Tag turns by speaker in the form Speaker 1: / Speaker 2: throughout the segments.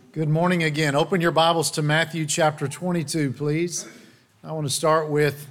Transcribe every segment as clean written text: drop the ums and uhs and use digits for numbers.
Speaker 1: Good morning again. Open your Bibles to Matthew chapter 22, please. I want to start with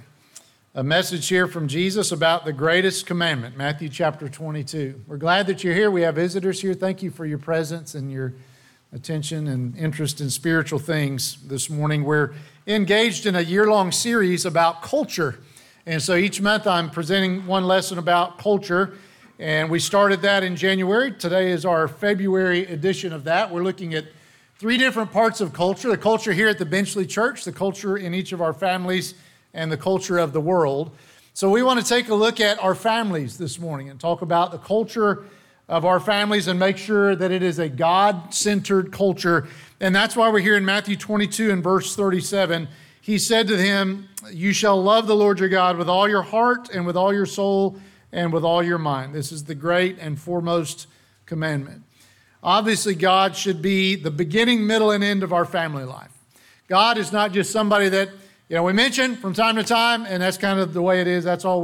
Speaker 1: a message here from Jesus about the greatest commandment, Matthew chapter 22. We're glad that you're here. We have visitors here. Thank you for your presence and your attention and interest in spiritual things this morning. We're engaged in a year-long series about culture. And so each month I'm presenting one lesson about culture. And we started that in January. Today is our February edition of that. We're looking at three different parts of culture: the culture here at the Benchley Church, the culture in each of our families, and the culture of the world. So we want to take a look at our families this morning and talk about the culture of our families and make sure that it is a God-centered culture. And that's why we're here in Matthew 22 and verse 37. He said to him, "You shall love the Lord your God with all your heart and with all your soul and with all your mind." This is the great and foremost commandment. Obviously, God should be the beginning, middle, and end of our family life. God is not just somebody that, we mention from time to time, and that's kind of the way it is. That's all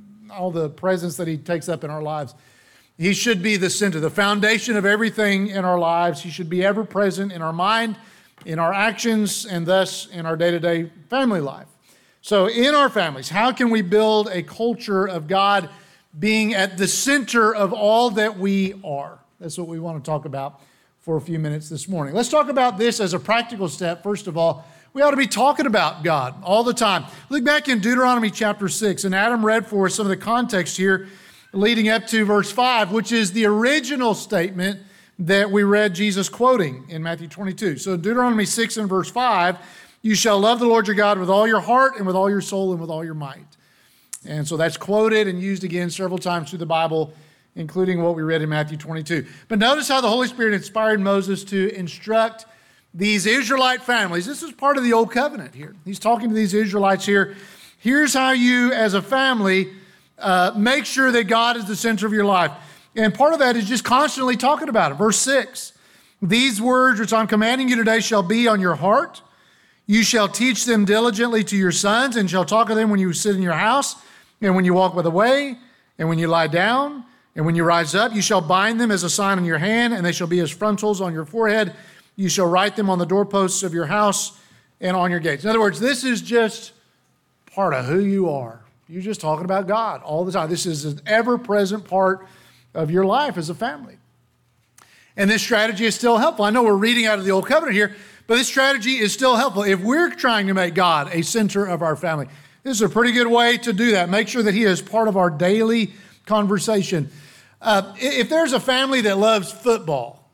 Speaker 1: the presence that he takes up in our lives. He should be the center, the foundation of everything in our lives. He should be ever present in our mind, in our actions, and thus in our day-to-day family life. So in our families, how can we build a culture of God being at the center of all that we are? That's what we want to talk about for a few minutes this morning. Let's talk about this as a practical step. First of all, we ought to be talking about God all the time. Look back in Deuteronomy chapter 6, and Adam read for us some of the context here leading up to verse 5, which is the original statement that we read Jesus quoting in Matthew 22. So Deuteronomy 6 and verse 5, "You shall love the Lord your God with all your heart and with all your soul and with all your might." And so that's quoted and used again several times through the Bible, including what we read in Matthew 22. But notice how the Holy Spirit inspired Moses to instruct these Israelite families. This is part of the Old Covenant here. He's talking to these Israelites here. Here's how you, as a family, make sure that God is the center of your life. And part of that is just constantly talking about it. Verse 6, "These words which I'm commanding you today shall be on your heart. You shall teach them diligently to your sons, and shall talk of them when you sit in your house, and when you walk by the way, and when you lie down, and when you rise up. You shall bind them as a sign on your hand, and they shall be as frontals on your forehead. You shall write them on the doorposts of your house and on your gates." In other words, this is just part of who you are. You're just talking about God all the time. This is an ever-present part of your life as a family. And this strategy is still helpful. I know we're reading out of the Old Covenant here, but this strategy is still helpful. If we're trying to make God a center of our family, this is a pretty good way to do that. Make sure that he is part of our daily conversation. If there's a family that loves football,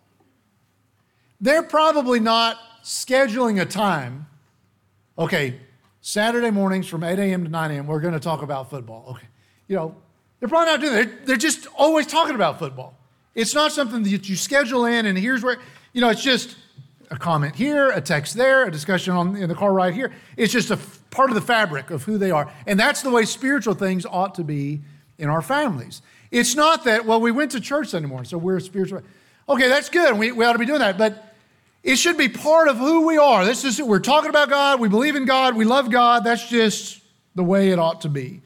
Speaker 1: they're probably not scheduling a time. Okay, Saturday mornings from 8 a.m. to 9 a.m., we're going to talk about football. Okay, they're probably not doing that. They're just always talking about football. It's not something that you schedule in, and here's where, it's just a comment here, a text there, a discussion in the car ride here. It's just a part of the fabric of who they are. And that's the way spiritual things ought to be in our families. It's not that, we went to church Sunday morning, so we're spiritual. Okay, that's good. We ought to be doing that. But it should be part of who we are. We're talking about God. We believe in God. We love God. That's just the way it ought to be.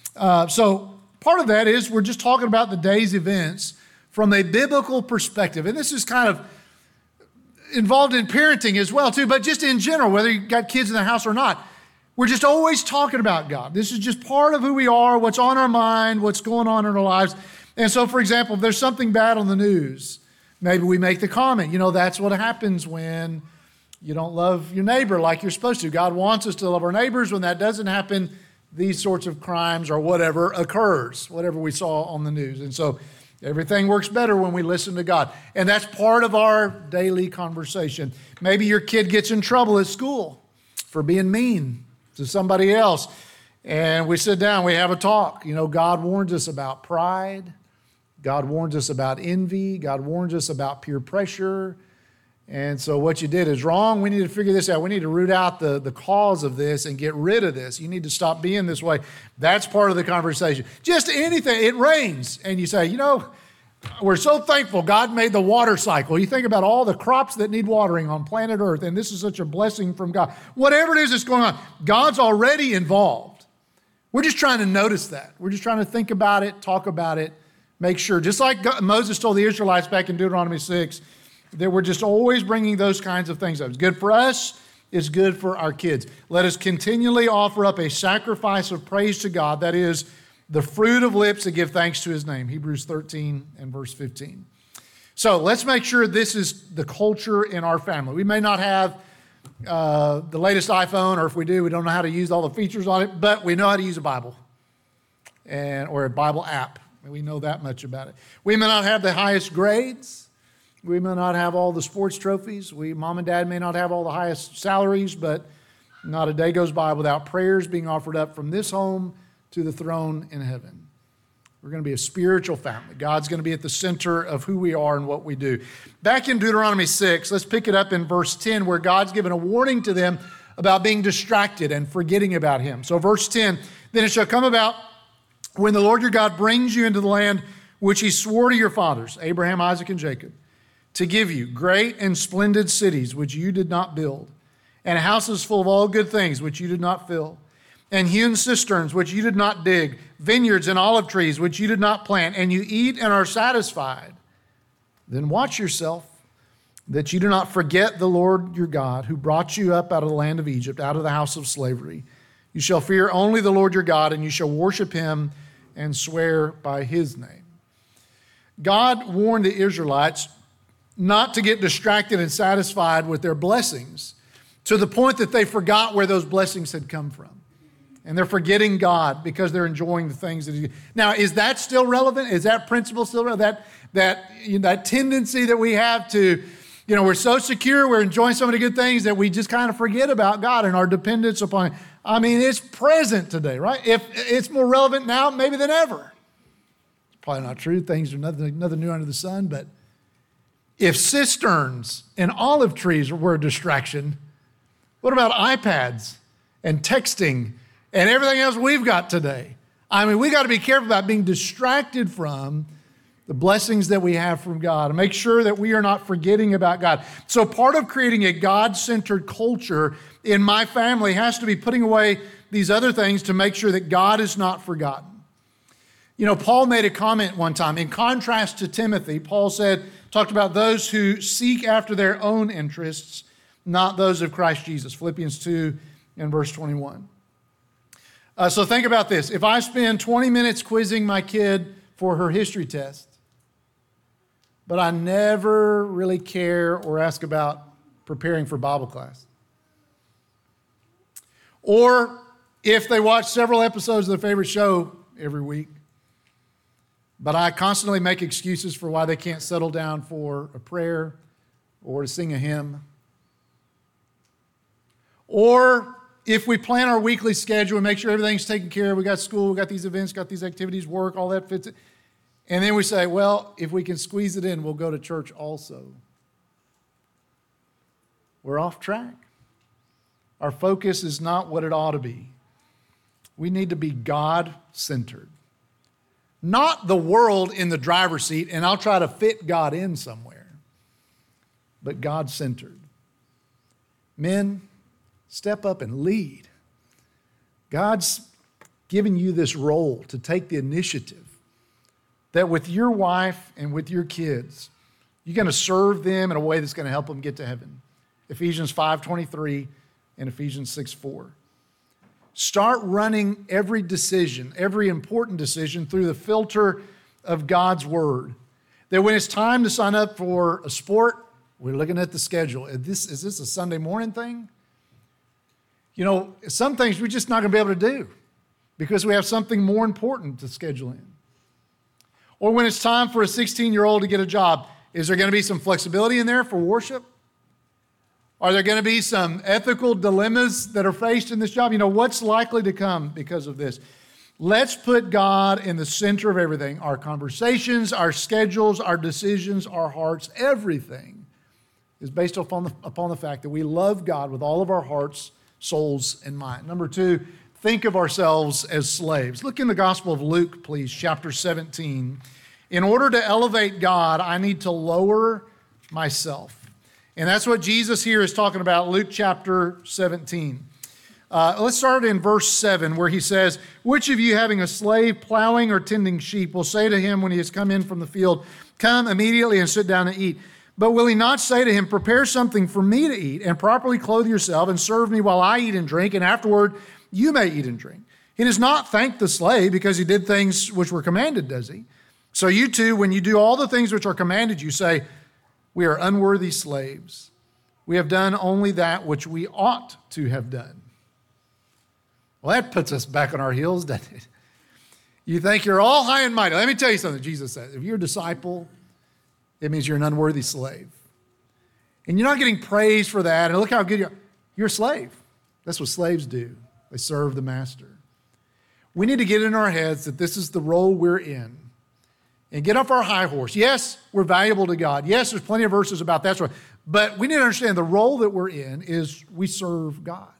Speaker 1: So part of that is we're just talking about the day's events from a biblical perspective. And this is kind of involved in parenting as well, too. But just in general, whether you've got kids in the house or not, we're just always talking about God. This is just part of who we are, what's on our mind, what's going on in our lives. And so, for example, if there's something bad on the news, maybe we make the comment, that's what happens when you don't love your neighbor like you're supposed to. God wants us to love our neighbors. When that doesn't happen, these sorts of crimes or whatever occurs, whatever we saw on the news. And so everything works better when we listen to God. And that's part of our daily conversation. Maybe your kid gets in trouble at school for being mean to somebody else, and we sit down, we have a talk. God warns us about pride. God warns us about envy. God warns us about peer pressure. And so what you did is wrong. We need to figure this out. We need to root out the cause of this and get rid of this. You need to stop being this way. That's part of the conversation. Just anything. It rains, and you say, we're so thankful God made the water cycle. You think about all the crops that need watering on planet Earth, and this is such a blessing from God. Whatever it is that's going on, God's already involved. We're just trying to notice that. We're just trying to think about it, talk about it, make sure. Just like Moses told the Israelites back in Deuteronomy 6, that we're just always bringing those kinds of things up. It's good for us. It's good for our kids. Let us continually offer up a sacrifice of praise to God, that is the fruit of lips that give thanks to his name. Hebrews 13 and verse 15. So let's make sure this is the culture in our family. We may not have the latest iPhone, or if we do, we don't know how to use all the features on it, but we know how to use a Bible or a Bible app. We know that much about it. We may not have the highest grades. We may not have all the sports trophies. Mom and dad may not have all the highest salaries, but not a day goes by without prayers being offered up from this home to the throne in heaven. We're going to be a spiritual family. God's going to be at the center of who we are and what we do. Back in Deuteronomy 6, let's pick it up in verse 10, where God's given a warning to them about being distracted and forgetting about him. So verse 10, then it shall come about when the Lord your God brings you into the land which he swore to your fathers, Abraham, Isaac, and Jacob, to give you great and splendid cities which you did not build, and houses full of all good things which you did not fill, and hewn cisterns which you did not dig, vineyards and olive trees which you did not plant, and you eat and are satisfied. Then watch yourself, that you do not forget the Lord your God, who brought you up out of the land of Egypt, out of the house of slavery. You shall fear only the Lord your God, and you shall worship him and swear by his name. God warned the Israelites not to get distracted and satisfied with their blessings, to the point that they forgot where those blessings had come from. And they're forgetting God because they're enjoying the things that he... Now, is that still relevant? Is that principle still relevant? That tendency that we have to, we're so secure, we're enjoying so many good things that we just kind of forget about God and our dependence upon him. I mean, it's present today, right? If it's more relevant now, maybe than ever. It's probably not true. Things are nothing new under the sun. But if cisterns and olive trees were a distraction, what about iPads and texting and everything else we've got today? I mean, we got to be careful about being distracted from the blessings that we have from God and make sure that we are not forgetting about God. So part of creating a God-centered culture in my family has to be putting away these other things to make sure that God is not forgotten. Paul made a comment one time. In contrast to Timothy, Paul talked about those who seek after their own interests, not those of Christ Jesus. Philippians 2 and verse 21. So think about this. If I spend 20 minutes quizzing my kid for her history test, but I never really care or ask about preparing for Bible class, or if they watch several episodes of their favorite show every week, but I constantly make excuses for why they can't settle down for a prayer or to sing a hymn, or if we plan our weekly schedule and make sure everything's taken care of, we got school, we got these events, got these activities, work, all that fits it. And then we say, well, if we can squeeze it in, we'll go to church also. We're off track. Our focus is not what it ought to be. We need to be God-centered. Not the world in the driver's seat, and I'll try to fit God in somewhere, but God-centered. Men, step up and lead. God's given you this role to take the initiative that with your wife and with your kids, you're going to serve them in a way that's going to help them get to heaven. Ephesians 5:23 and Ephesians 6:4. Start running every decision, every important decision through the filter of God's word. That when it's time to sign up for a sport, we're looking at the schedule. Is this a Sunday morning thing? Some things we're just not going to be able to do because we have something more important to schedule in. Or when it's time for a 16-year-old to get a job, is there going to be some flexibility in there for worship? Are there going to be some ethical dilemmas that are faced in this job? What's likely to come because of this? Let's put God in the center of everything. Our conversations, our schedules, our decisions, our hearts, everything is based upon the fact that we love God with all of our hearts, souls, and mind. Number 2, think of ourselves as slaves. Look in the Gospel of Luke, please, chapter 17. In order to elevate God, I need to lower myself. And that's what Jesus here is talking about, Luke chapter 17. Let's start in verse 7 where he says, which of you having a slave plowing or tending sheep will say to him when he has come in from the field, come immediately and sit down and eat. But will he not say to him, prepare something for me to eat, and properly clothe yourself, and serve me while I eat and drink, and afterward you may eat and drink? He does not thank the slave because he did things which were commanded, does he? So you too, when you do all the things which are commanded, you say, we are unworthy slaves. We have done only that which we ought to have done. Well, that puts us back on our heels, doesn't it? You think you're all high and mighty. Let me tell you something Jesus says. If you're a disciple, it means you're an unworthy slave. And you're not getting praise for that. And look how good you are. You're a slave. That's what slaves do. They serve the master. We need to get in our heads that this is the role we're in and get off our high horse. Yes, we're valuable to God. Yes, there's plenty of verses about that. But we need to understand the role that we're in is we serve God.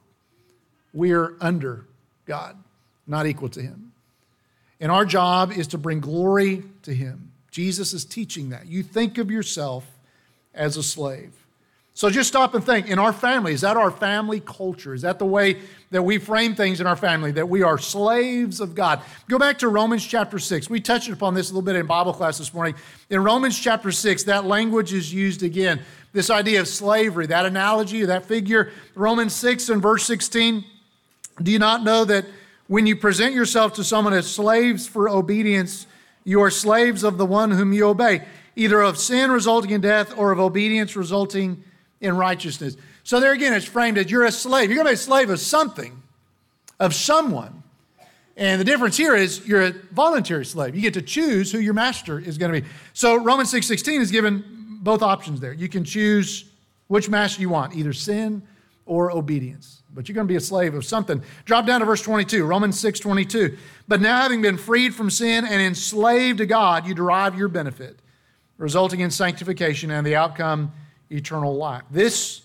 Speaker 1: We're under God, not equal to him. And our job is to bring glory to him. Jesus is teaching that. You think of yourself as a slave. So just stop and think, in our family, is that our family culture? Is that the way that we frame things in our family, that we are slaves of God? Go back to Romans chapter 6. We touched upon this a little bit in Bible class this morning. In Romans chapter 6, that language is used again. This idea of slavery, that analogy, that figure. Romans 6 and verse 16, do you not know that when you present yourself to someone as slaves for obedience, you are slaves of the one whom you obey, either of sin resulting in death or of obedience resulting in righteousness. So there again, it's framed as you're a slave. You're going to be a slave of something, of someone. And the difference here is you're a voluntary slave. You get to choose who your master is going to be. So Romans 6:16 is given both options there. You can choose which master you want, either sin or obedience. But you're going to be a slave of something. Drop down to verse 22, Romans 6:22. But now having been freed from sin and enslaved to God, you derive your benefit, resulting in sanctification and the outcome, eternal life. This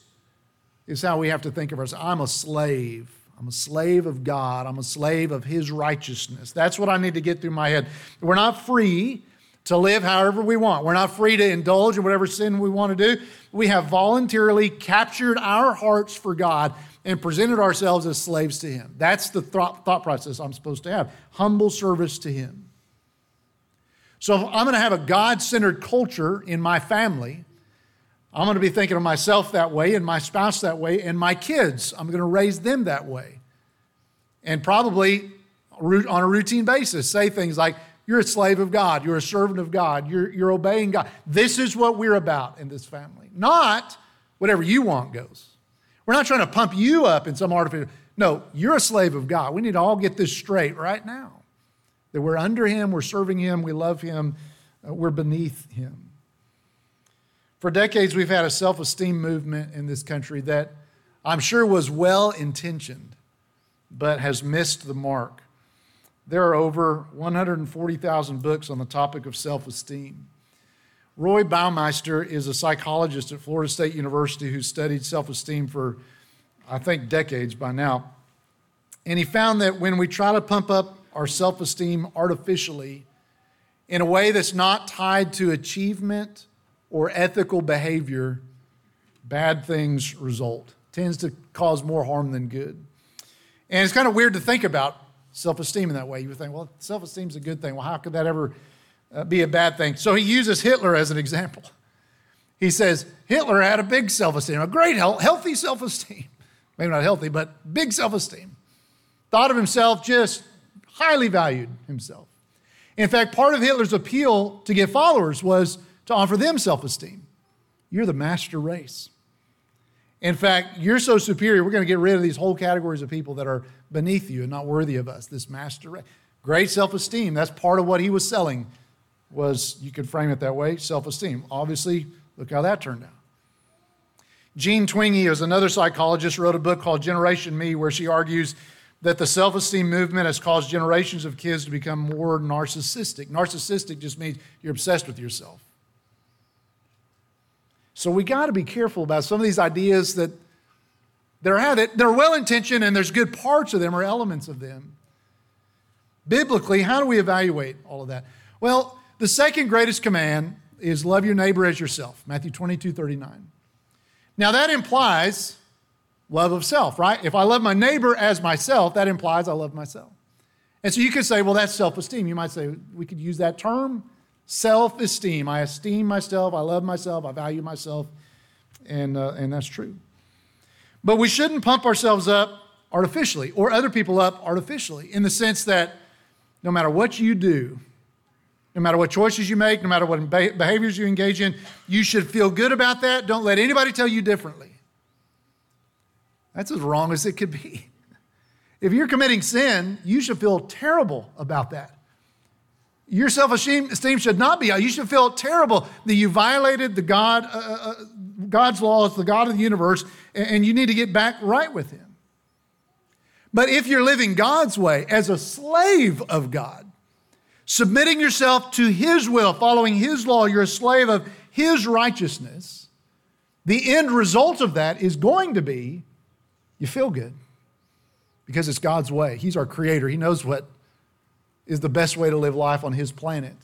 Speaker 1: is how we have to think of ourselves. I'm a slave. I'm a slave of God. I'm a slave of his righteousness. That's what I need to get through my head. We're not free to live however we want. We're not free to indulge in whatever sin we want to do. We have voluntarily captured our hearts for God and presented ourselves as slaves to him. That's the thought process I'm supposed to have. Humble service to him. So if I'm going to have a God-centered culture in my family, I'm going to be thinking of myself that way and my spouse that way and my kids. I'm going to raise them that way. And probably on a routine basis say things like, you're a slave of God. You're a servant of God. You're obeying God. This is what we're about in this family. Not whatever you want goes. We're not trying to pump you up in some artificial. No, you're a slave of God. We need to all get this straight right now. That we're under him, we're serving him, we love him, we're beneath him. For decades, we've had a self-esteem movement in this country that I'm sure was well-intentioned, but has missed the mark. There are over 140,000 books on the topic of self-esteem. Roy Baumeister is a psychologist at Florida State University who studied self-esteem for, I think, decades by now. And he found that when we try to pump up our self-esteem artificially in a way that's not tied to achievement or ethical behavior, bad things result. Tends to cause more harm than good. And it's kind of weird to think about self-esteem in that way. You would think, well, self-esteem is a good thing. Well, how could that ever be a bad thing? So he uses Hitler as an example. He says, Hitler had a big self-esteem, a great, healthy self-esteem. Maybe not healthy, but big self-esteem. Thought of himself, just highly valued himself. In fact, part of Hitler's appeal to get followers was to offer them self-esteem. You're the master race. In fact, you're so superior, we're going to get rid of these whole categories of people that are beneath you and not worthy of us, this master race. Great self-esteem, that's part of what he was selling, was, you could frame it that way, self-esteem. Obviously, look how that turned out. Jean Twenge is another psychologist, wrote a book called Generation Me, where she argues that the self-esteem movement has caused generations of kids to become more narcissistic. Narcissistic just means you're obsessed with yourself. So we got to be careful about some of these ideas that they're well-intentioned and there's good parts of them or elements of them. Biblically, how do we evaluate all of that? Well, the second greatest command is love your neighbor as yourself, Matthew 22:39. Now that implies love of self, right? If I love my neighbor as myself, that implies I love myself. And so you could say, well, that's self-esteem. You might say, we could use that term. Self-esteem. I esteem myself, I love myself, I value myself, and that's true. But we shouldn't pump ourselves up artificially or other people up artificially in the sense that no matter what you do, no matter what choices you make, no matter what behaviors you engage in, you should feel good about that. Don't let anybody tell you differently. That's as wrong as it could be. If you're committing sin, you should feel terrible about that. Your self-esteem should not be. You should feel terrible that you violated the God's laws, the God of the universe, and you need to get back right with Him. But if you're living God's way as a slave of God, submitting yourself to His will, following His law, you're a slave of His righteousness, the end result of that is going to be you feel good because it's God's way. He's our creator. He knows what is the best way to live life on His planet.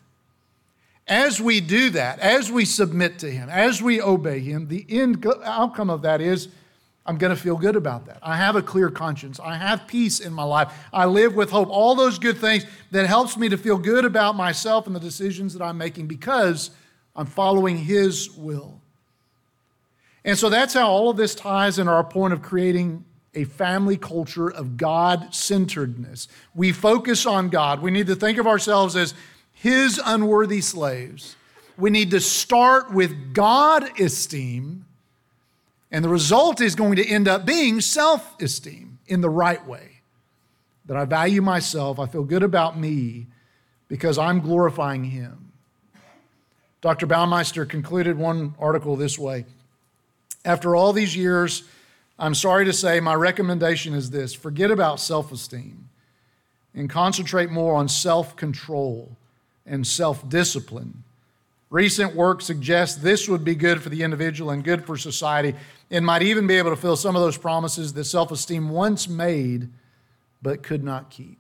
Speaker 1: As we do that, as we submit to Him, as we obey Him, the end outcome of that is I'm going to feel good about that. I have a clear conscience. I have peace in my life. I live with hope. All those good things that helps me to feel good about myself and the decisions that I'm making because I'm following His will. And so that's how all of this ties into our point of creating a family culture of God-centeredness. We focus on God. We need to think of ourselves as His unworthy slaves. We need to start with God esteem, and the result is going to end up being self-esteem in the right way. That I value myself, I feel good about me because I'm glorifying Him. Dr. Baumeister concluded one article this way: after all these years, I'm sorry to say my recommendation is this: forget about self-esteem and concentrate more on self-control and self-discipline. Recent work suggests this would be good for the individual and good for society, and might even be able to fulfill some of those promises that self-esteem once made but could not keep.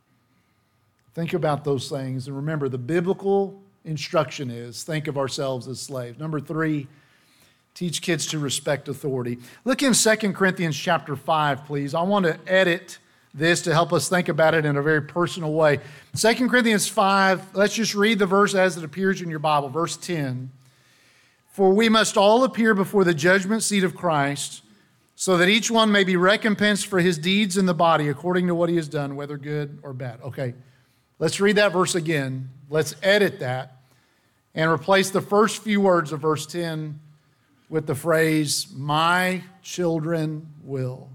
Speaker 1: Think about those things, and remember the biblical instruction is think of ourselves as slaves. Number 3, teach kids to respect authority. Look in 2 Corinthians chapter 5, please. I want to edit this to help us think about it in a very personal way. 2 Corinthians 5, let's just read the verse as it appears in your Bible, verse 10. For we must all appear before the judgment seat of Christ, so that each one may be recompensed for his deeds in the body according to what he has done, whether good or bad. Okay, let's read that verse again. Let's edit that and replace the first few words of verse 10 with the phrase, my children will.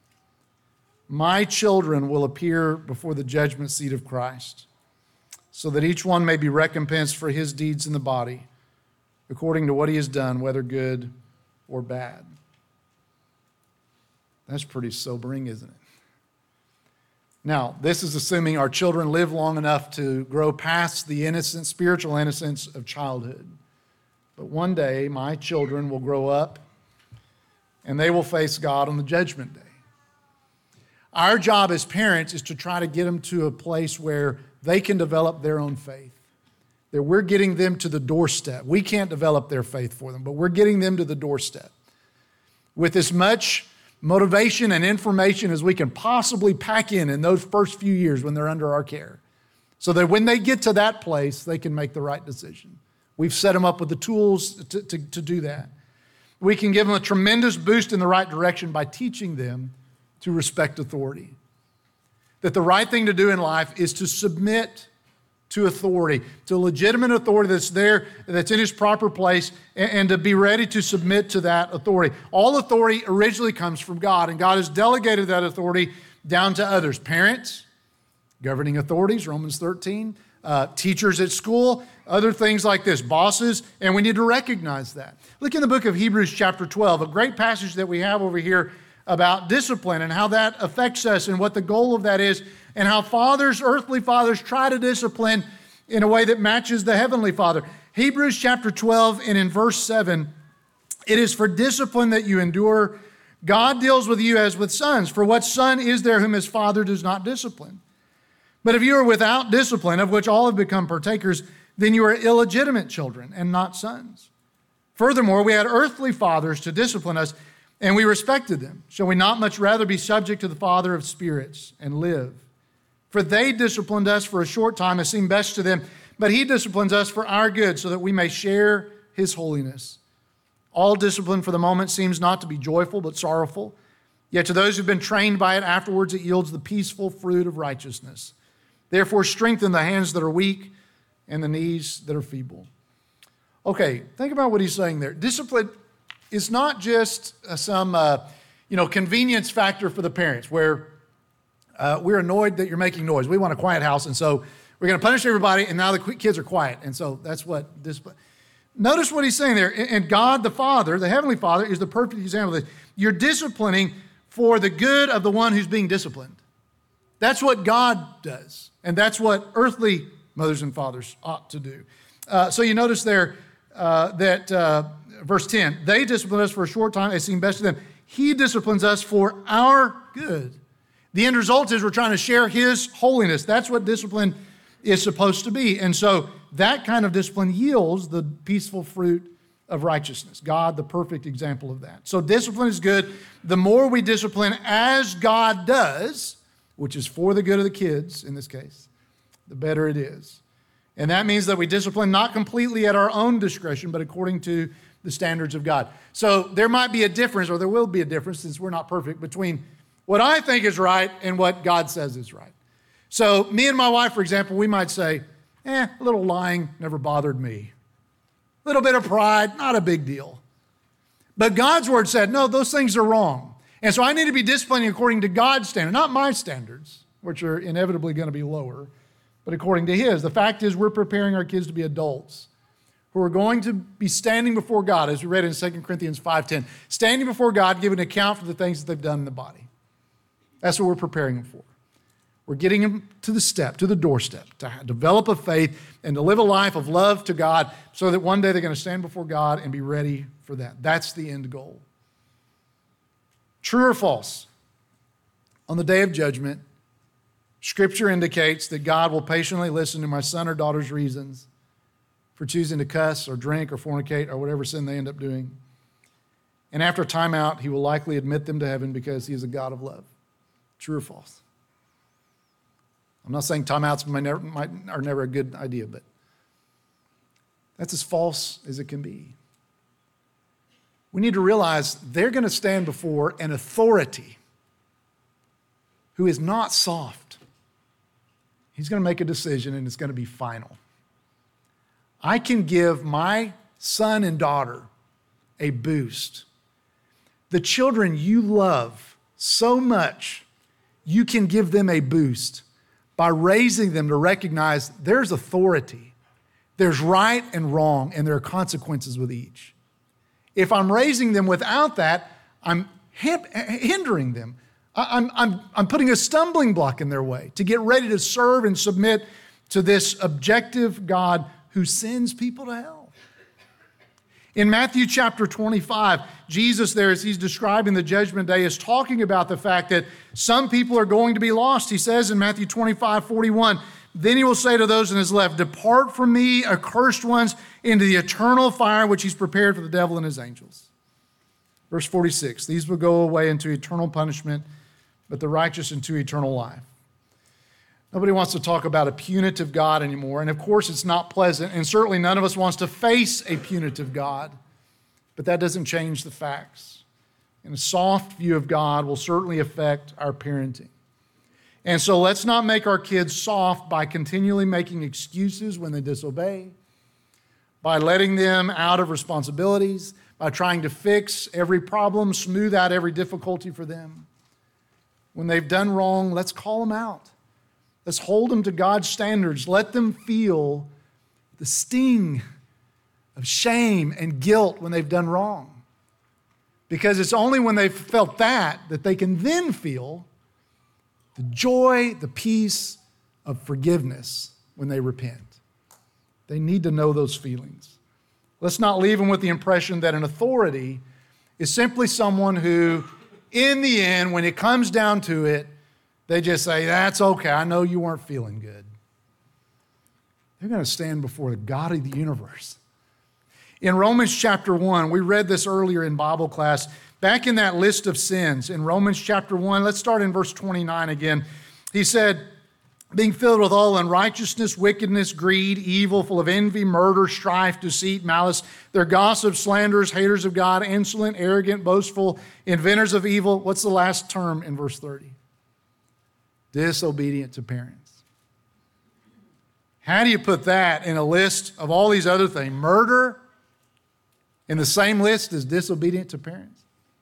Speaker 1: My children will appear before the judgment seat of Christ, so that each one may be recompensed for his deeds in the body, according to what he has done, whether good or bad. That's pretty sobering, isn't it? Now, this is assuming our children live long enough to grow past the innocent, spiritual innocence of childhood. But one day, my children will grow up and they will face God on the judgment day. Our job as parents is to try to get them to a place where they can develop their own faith. That we're getting them to the doorstep. We can't develop their faith for them, but we're getting them to the doorstep with as much motivation and information as we can possibly pack in those first few years when they're under our care, so that when they get to that place, they can make the right decision. We've set them up with the tools to do that. We can give them a tremendous boost in the right direction by teaching them to respect authority. That the right thing to do in life is to submit to authority, to legitimate authority that's there, that's in its proper place, and to be ready to submit to that authority. All authority originally comes from God, and God has delegated that authority down to others. Parents, governing authorities, Romans 13, teachers at school, other things like this, bosses, and we need to recognize that. Look in the book of Hebrews chapter 12, a great passage that we have over here about discipline and how that affects us and what the goal of that is, and how fathers, earthly fathers, try to discipline in a way that matches the heavenly Father. Hebrews chapter 12 and in verse 7, it is for discipline that you endure. God deals with you as with sons. For what son is there whom his father does not discipline? But if you are without discipline, of which all have become partakers, then you are illegitimate children and not sons. Furthermore, we had earthly fathers to discipline us, and we respected them. Shall we not much rather be subject to the Father of spirits and live? For they disciplined us for a short time as seemed best to them, but he disciplines us for our good so that we may share his holiness. All discipline for the moment seems not to be joyful but sorrowful. Yet to those who've been trained by it, afterwards it yields the peaceful fruit of righteousness. Therefore, strengthen the hands that are weak and the knees that are feeble. Okay, think about what he's saying there. Discipline is not just some convenience factor for the parents where we're annoyed that you're making noise. We want a quiet house, and so we're going to punish everybody, and now the kids are quiet. And so that's what discipline. Notice what he's saying there. And God the Father, the Heavenly Father, is the perfect example of this. You're disciplining for the good of the one who's being disciplined. That's what God does. And that's what earthly mothers and fathers ought to do. So you notice there that verse 10, they discipline us for a short time. It seemed best to them. He disciplines us for our good. The end result is we're trying to share his holiness. That's what discipline is supposed to be. And so that kind of discipline yields the peaceful fruit of righteousness. God, the perfect example of that. So discipline is good. The more we discipline as God does, which is for the good of the kids in this case, the better it is. And that means that we discipline not completely at our own discretion, but according to the standards of God. So there might be a difference, or there will be a difference since we're not perfect, between what I think is right and what God says is right. So me and my wife, for example, we might say, a little lying never bothered me. A little bit of pride, not a big deal. But God's word said, no, those things are wrong. And so I need to be disciplining according to God's standard, not my standards, which are inevitably going to be lower, but according to his. The fact is we're preparing our kids to be adults who are going to be standing before God, as we read in 2 Corinthians 5:10, standing before God, giving an account for the things that they've done in the body. That's what we're preparing them for. We're getting them to the doorstep, to develop a faith and to live a life of love to God so that one day they're going to stand before God and be ready for that. That's the end goal. True or false? On the day of judgment, Scripture indicates that God will patiently listen to my son or daughter's reasons for choosing to cuss or drink or fornicate or whatever sin they end up doing. And after a timeout, he will likely admit them to heaven because he is a God of love. True or false? I'm not saying timeouts are never a good idea, but that's as false as it can be. We need to realize they're going to stand before an authority who is not soft. He's going to make a decision and it's going to be final. I can give my son and daughter a boost. The children you love so much, you can give them a boost by raising them to recognize there's authority, there's right and wrong, and there are consequences with each. If I'm raising them without that, I'm hindering them. I'm putting a stumbling block in their way to get ready to serve and submit to this objective God who sends people to hell. In Matthew chapter 25, Jesus there, as he's describing the judgment day, is talking about the fact that some people are going to be lost. He says in Matthew 25:41, then he will say to those on his left, depart from me, accursed ones, into the eternal fire which he's prepared for the devil and his angels. Verse 46, these will go away into eternal punishment, but the righteous into eternal life. Nobody wants to talk about a punitive God anymore, and of course it's not pleasant, and certainly none of us wants to face a punitive God, but that doesn't change the facts. And a soft view of God will certainly affect our parenting. And so let's not make our kids soft by continually making excuses when they disobey, by letting them out of responsibilities, by trying to fix every problem, smooth out every difficulty for them. When they've done wrong, let's call them out. Let's hold them to God's standards. Let them feel the sting of shame and guilt when they've done wrong. Because it's only when they've felt that they can then feel the joy, the peace of forgiveness when they repent. They need to know those feelings. Let's not leave them with the impression that an authority is simply someone who, in the end, when it comes down to it, they just say, that's okay, I know you weren't feeling good. They're going to stand before the God of the universe. In Romans chapter 1, we read this earlier in Bible class, back in that list of sins, in Romans chapter 1, let's start in verse 29 again. He said, being filled with all unrighteousness, wickedness, greed, evil, full of envy, murder, strife, deceit, malice. They're gossips, slanderers, haters of God, insolent, arrogant, boastful, inventors of evil. What's the last term in verse 30? Disobedient to parents. How do you put that in a list of all these other things? Murder in the same list as disobedient to parents?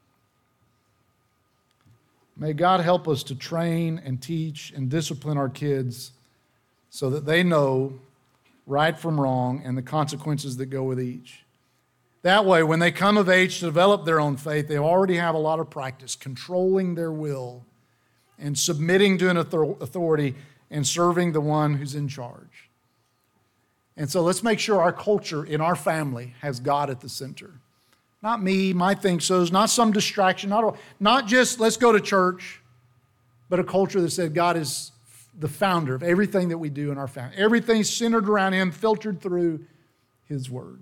Speaker 1: May God help us to train and teach and discipline our kids so that they know right from wrong and the consequences that go with each. That way, when they come of age to develop their own faith, they already have a lot of practice controlling their will and submitting to an authority and serving the one who's in charge. And so let's make sure our culture in our family has God at the center. Not me, my think-sos, not some distraction, not just let's go to church, but a culture that said God is the founder of everything that we do in our family. Everything's centered around Him, filtered through His Word.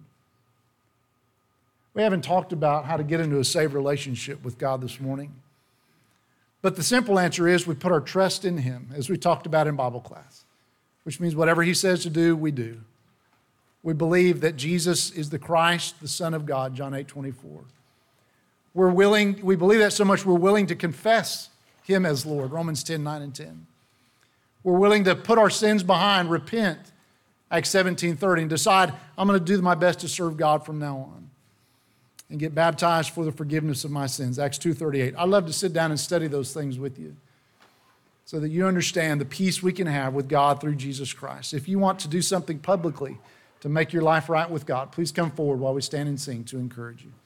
Speaker 1: We haven't talked about how to get into a saved relationship with God this morning. But the simple answer is we put our trust in Him, as we talked about in Bible class, which means whatever He says to do, we do. We believe that Jesus is the Christ, the Son of God, John 8:24. We believe that so much we're willing to confess Him as Lord, Romans 10:9 and 10. We're willing to put our sins behind, repent, Acts 17:30, and decide I'm going to do my best to serve God from now on and get baptized for the forgiveness of my sins, Acts 2:38. I'd love to sit down and study those things with you so that you understand the peace we can have with God through Jesus Christ. If you want to do something publicly to make your life right with God, please come forward while we stand and sing to encourage you.